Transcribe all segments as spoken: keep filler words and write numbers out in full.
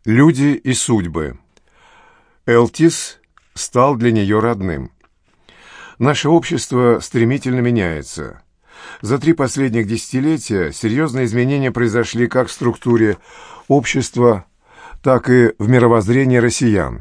Люди и судьбы. Элтис стал для нее родным. Наше общество стремительно меняется. За три последних десятилетия серьезные изменения произошли как в структуре общества, так и в мировоззрении россиян.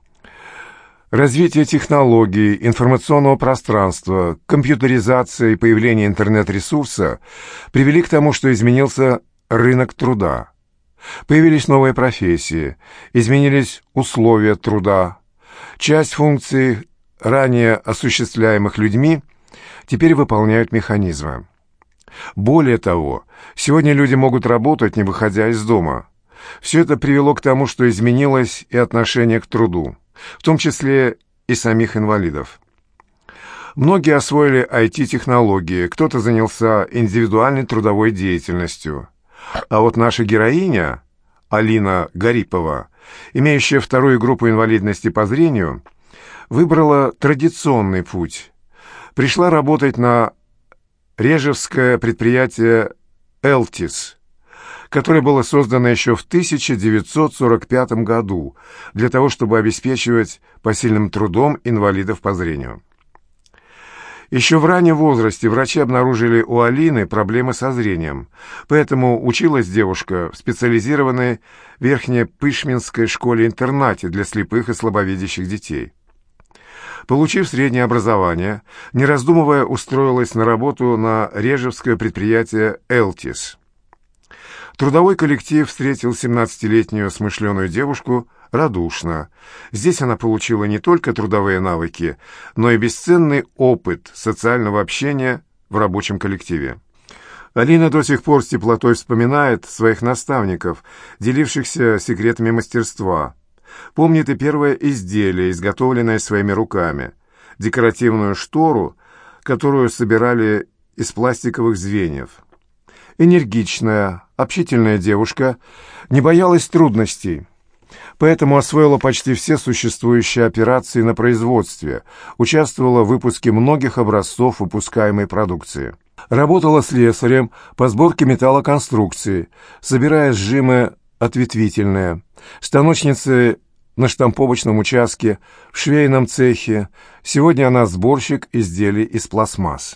Развитие технологий, информационного пространства, компьютеризация и появление интернет-ресурса привели к тому, что изменился рынок труда. Появились новые профессии, изменились условия труда. Часть функций, ранее осуществляемых людьми, теперь выполняют механизмы. Более того, сегодня люди могут работать, не выходя из дома. Все это привело к тому, что изменилось и отношение к труду, в том числе и самих инвалидов. Многие освоили ай ти-технологии, кто-то занялся индивидуальной трудовой деятельностью. А вот наша героиня, Алина Гарипова, имеющая вторую группу инвалидности по зрению, выбрала традиционный путь. Пришла работать на режевское предприятие «Элтис», которое было создано еще в тысяча девятьсот сорок пятом году для того, чтобы обеспечивать посильным трудом инвалидов по зрению. Еще в раннем возрасте врачи обнаружили у Алины проблемы со зрением, поэтому училась девушка в специализированной Верхнепышминской школе-интернате для слепых и слабовидящих детей. Получив среднее образование, не раздумывая, устроилась на работу на режевское предприятие «Элтис». Трудовой коллектив встретил семнадцатилетнюю смышленую девушку радушно. Здесь она получила не только трудовые навыки, но и бесценный опыт социального общения в рабочем коллективе. Алина до сих пор с теплотой вспоминает своих наставников, делившихся секретами мастерства. Помнит и первое изделие, изготовленное своими руками, декоративную штору, которую собирали из пластиковых звеньев. Энергичная, общительная девушка не боялась трудностей, поэтому освоила почти все существующие операции на производстве, участвовала в выпуске многих образцов выпускаемой продукции. Работала слесарем по сборке металлоконструкций, собирая сжимы ответвительные, станочницей на штамповочном участке, в швейном цехе. Сегодня она сборщик изделий из пластмасс.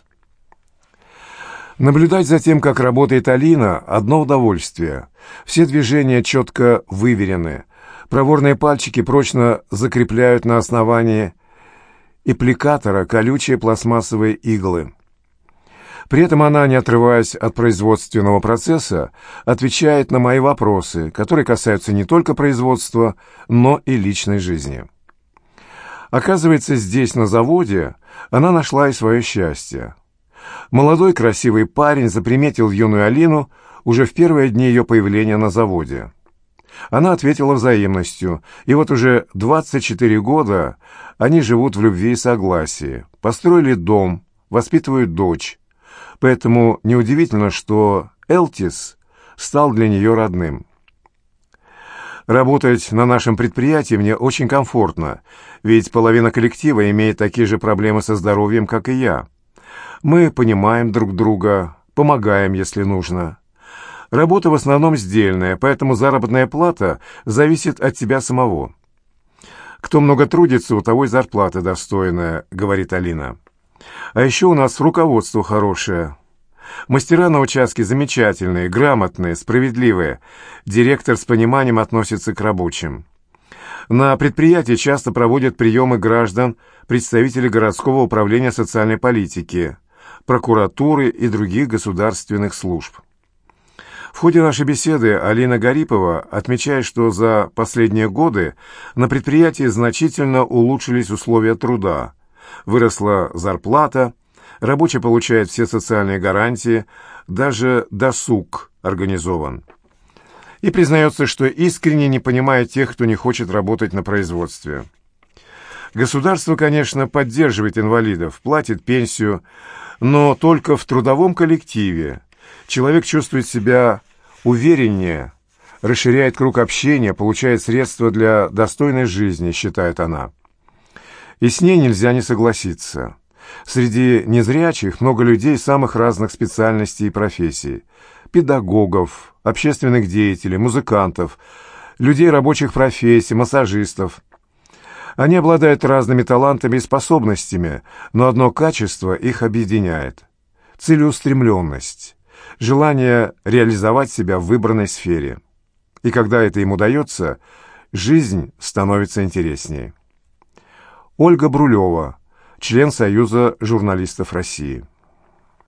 Наблюдать за тем, как работает Алина, одно удовольствие. Все движения четко выверены. Проворные пальчики прочно закрепляют на основании аппликатора колючие пластмассовые иглы. При этом она, не отрываясь от производственного процесса, отвечает на мои вопросы, которые касаются не только производства, но и личной жизни. Оказывается, здесь, на заводе, она нашла и свое счастье. Молодой красивый парень заприметил юную Алину уже в первые дни ее появления на заводе. Она ответила взаимностью, и вот уже двадцать четыре года они живут в любви и согласии, построили дом, воспитывают дочь. Поэтому неудивительно, что Элтис стал для нее родным. Работать на нашем предприятии мне очень комфортно, ведь половина коллектива имеет такие же проблемы со здоровьем, как и я. Мы понимаем друг друга, помогаем, если нужно. Работа в основном сдельная, поэтому заработная плата зависит от тебя самого. «Кто много трудится, у того и зарплата достойная», — говорит Алина. «А еще у нас руководство хорошее. Мастера на участке замечательные, грамотные, справедливые. Директор с пониманием относится к рабочим. На предприятии часто проводят приемы граждан представители городского управления социальной политики, прокуратуры и других государственных служб». В ходе нашей беседы Алина Гарипова отмечает, что за последние годы на предприятии значительно улучшились условия труда. Выросла зарплата, рабочий получает все социальные гарантии, даже досуг организован. И признается, что искренне не понимает тех, кто не хочет работать на производстве. Государство, конечно, поддерживает инвалидов, платит пенсию, но только в трудовом коллективе. Человек чувствует себя увереннее, расширяет круг общения, получает средства для достойной жизни, считает она. И с ней нельзя не согласиться. Среди незрячих много людей самых разных специальностей и профессий. Педагогов, общественных деятелей, музыкантов. людей рабочих профессий, массажистов. Они обладают разными талантами и способностями, но одно качество их объединяет – целеустремленность, желание реализовать себя в выбранной сфере. И когда это им удается, жизнь становится интереснее. Ольга Брулева, член Союза журналистов России.